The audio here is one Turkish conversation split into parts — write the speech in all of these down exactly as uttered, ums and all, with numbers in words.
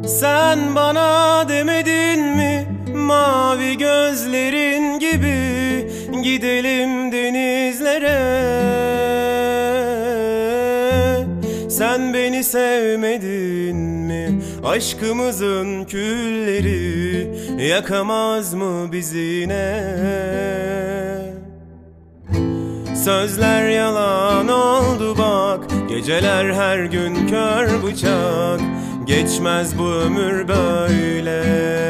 Sen bana demedin mi mavi gözlerin gibi gidelim denizlere? Sen beni sevmedin mi? Aşkımızın külleri yakamaz mı bizi yine? Sözler yalan oldu bak, geceler her gün kör bıçak. Geçmez bu ömür böyle.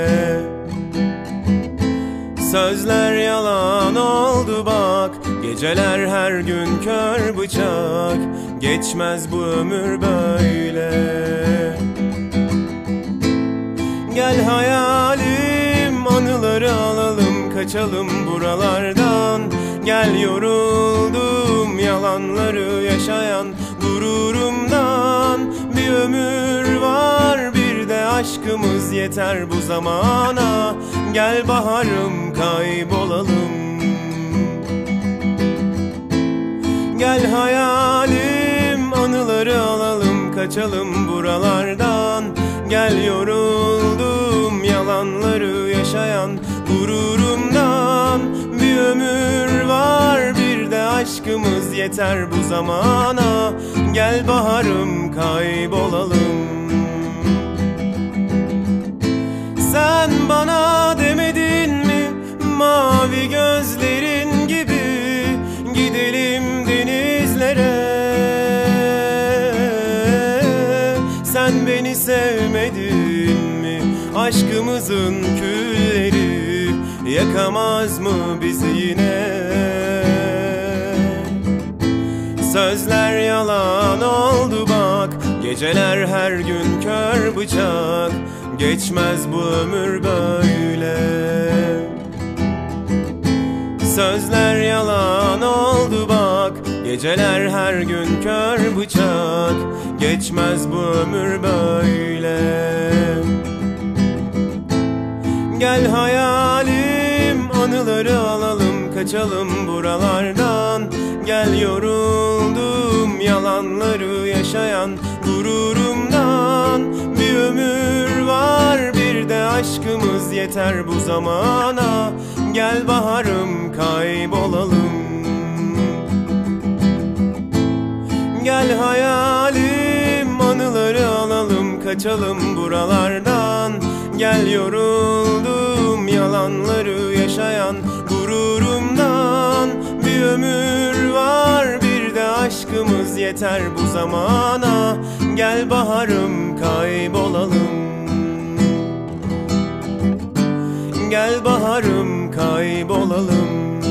Sözler yalan oldu bak, geceler her gün kör bıçak. Geçmez bu ömür böyle. Gel hayalim, anıları alalım, kaçalım buralardan. Gel yoruldum yalanları yaşayan gururumdan. Bir ömür var, bir de aşkımız yeter bu zamana. Gel baharım, kaybolalım. Gel hayalim, anıları alalım, kaçalım buralardan. Gel yoruldum yalanları yaşayan gururumdan. Bir ömür var, bir de aşkımız yeter bu zamana. Gel baharım, kaybolalım. Sen bana demedin mi mavi gözlerin gibi gidelim denizlere? Sen beni sevmedin mi? Aşkımızın külleri yakamaz mı bizi yine? Sözler yalan oldu bak, geceler her gün kör bıçak. Geçmez bu ömür böyle. Sözler yalan oldu bak, geceler her gün kör bıçak. Geçmez bu ömür böyle. Gel hayalim, anıları alalım, kaçalım buralardan. Gel yoruldum yalanları yaşayan gururumdan. Bir ömür var, bir de aşkımız yeter bu zamana. Gel baharım, kaybolalım. Gel hayalim, anıları alalım, kaçalım buralardan. Gel yoruldum yalanları yaşayan gururumdan. Bir ömür var, bir de aşkımız yeter bu zamana. Gel baharım, kaybolalım. Gel baharım, kaybolalım.